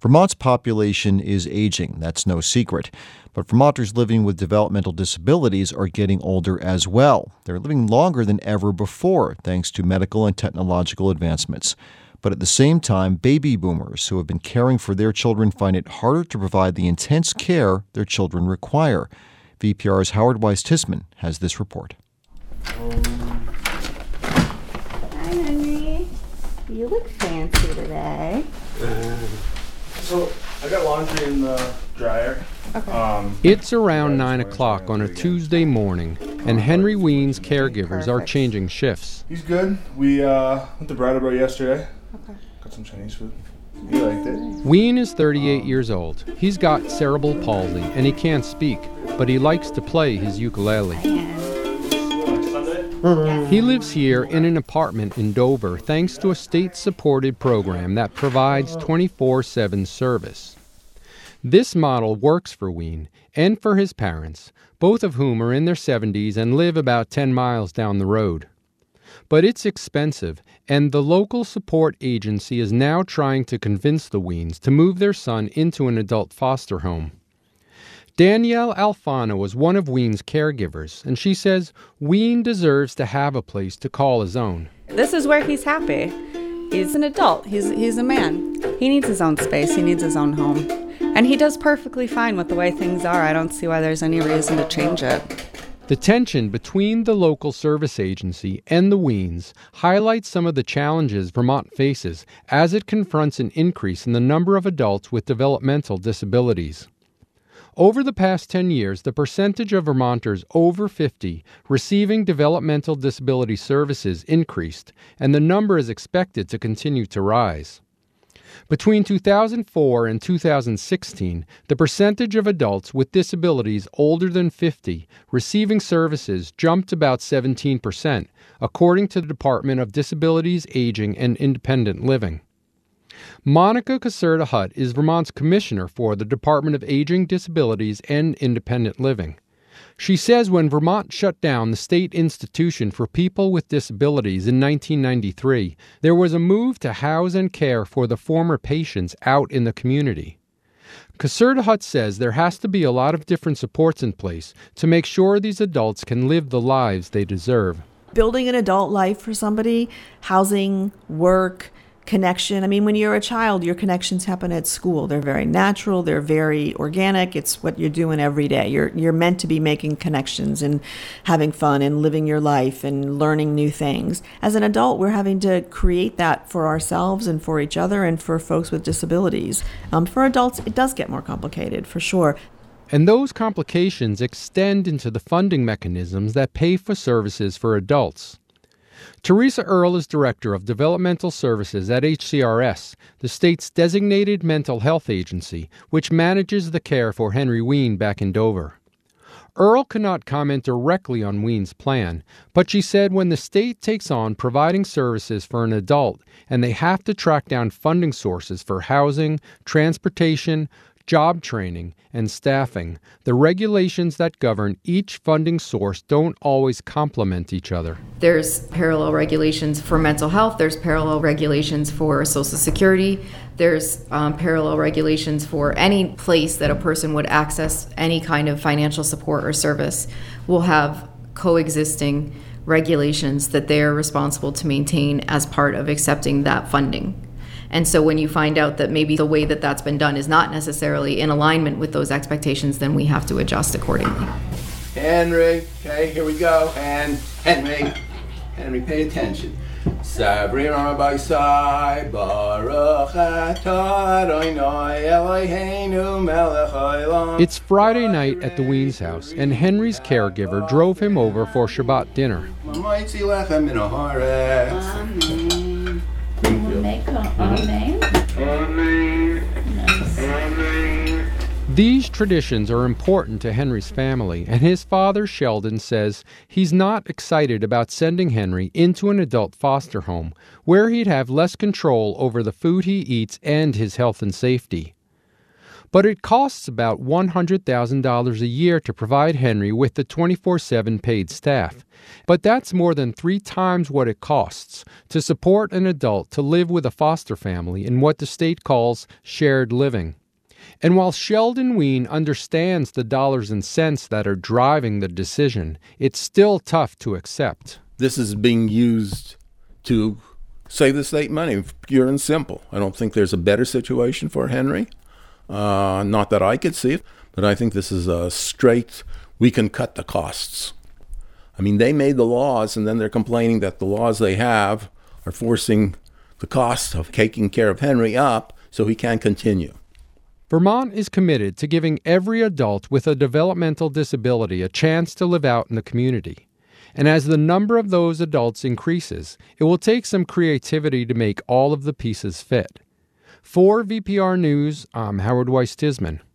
Vermont's population is aging, that's no secret. But Vermonters living with developmental disabilities are getting older as well. They're living longer than ever before, thanks to medical and technological advancements. But at the same time, baby boomers who have been caring for their children find it harder to provide the intense care their children require. VPR's Howard Weiss-Tissman has this report. Hi, Henry. You look fancy today. So I got laundry in the dryer. Okay. It's around 9 o'clock on a Tuesday morning, and Henry Wien's caregivers are changing shifts. He's good. We went to Brattleboro yesterday. Okay. Got some Chinese food. He liked it. Wien is 38 years old. He's got cerebral palsy, and he can't speak, but he likes to play his ukulele. He lives here in an apartment in Dover thanks to a state-supported program that provides 24/7 service. This model works for Wien and for his parents, both of whom are in their 70s and live about 10 miles down the road. But it's expensive, and the local support agency is now trying to convince the Wiens to move their son into an adult foster home. Danielle Alfano is one of Wien's caregivers, and she says Wien deserves to have a place to call his own. This is where he's happy. He's an adult. He's a man. He needs his own space. He needs his own home. And he does perfectly fine with the way things are. I don't see why there's any reason to change it. The tension between the local service agency and the Wiens highlights some of the challenges Vermont faces as it confronts an increase in the number of adults with developmental disabilities. Over the past 10 years, the percentage of Vermonters over 50 receiving developmental disability services increased, and the number is expected to continue to rise. Between 2004 and 2016, the percentage of adults with disabilities older than 50 receiving services jumped about 17%, according to the Department of Disabilities, Aging, and Independent Living. Monica Caserta-Hutt is Vermont's commissioner for the Department of Aging, Disabilities, and Independent Living. She says when Vermont shut down the state institution for people with disabilities in 1993, there was a move to house and care for the former patients out in the community. Caserta-Hutt says there has to be a lot of different supports in place to make sure these adults can live the lives they deserve. Building an adult life for somebody, housing, work, connection. I mean, when you're a child, your connections happen at school. They're very natural. They're very organic. It's what you're doing every day. You're meant to be making connections and having fun and living your life and learning new things. As an adult, we're having to create that for ourselves and for each other and for folks with disabilities. For adults, it does get more complicated, for sure. And those complications extend into the funding mechanisms that pay for services for adults. Teresa Earle is Director of Developmental Services at HCRS, the state's designated mental health agency, which manages the care for Henry Wien back in Dover. Earle cannot comment directly on Wien's plan, but she said when the state takes on providing services for an adult and they have to track down funding sources for housing, transportation, job training, and staffing, the regulations that govern each funding source don't always complement each other. There's parallel regulations for mental health, there's parallel regulations for Social Security, there's parallel regulations for any place that a person would access any kind of financial support or service will have coexisting regulations that they're responsible to maintain as part of accepting that funding. And so when you find out that maybe the way that that's been done is not necessarily in alignment with those expectations, then we have to adjust accordingly. Henry, okay, here we go. And Henry, pay attention. Sabri Rabbi Sai Baruch Atah Adonai Eloheinu melech haolam. It's Friday night at the Wiens house, and Henry's caregiver drove him over for Shabbat dinner. These traditions are important to Henry's family, and his father, Sheldon, says he's not excited about sending Henry into an adult foster home where he'd have less control over the food he eats and his health and safety. But it costs about $100,000 a year to provide Henry with the 24/7 paid staff. But that's more than 3 times what it costs to support an adult to live with a foster family in what the state calls shared living. And while Sheldon Ween understands the dollars and cents that are driving the decision, it's still tough to accept. This is being used to save the state money, pure and simple. I don't think there's a better situation for Henry. Not that I could see it, but I think this is a straight, we can cut the costs. I mean, they made the laws, and then they're complaining that the laws they have are forcing the cost of taking care of Henry up so he can't continue. Vermont is committed to giving every adult with a developmental disability a chance to live out in the community. And as the number of those adults increases, it will take some creativity to make all of the pieces fit. For VPR News, I'm Howard Weiss Tisman.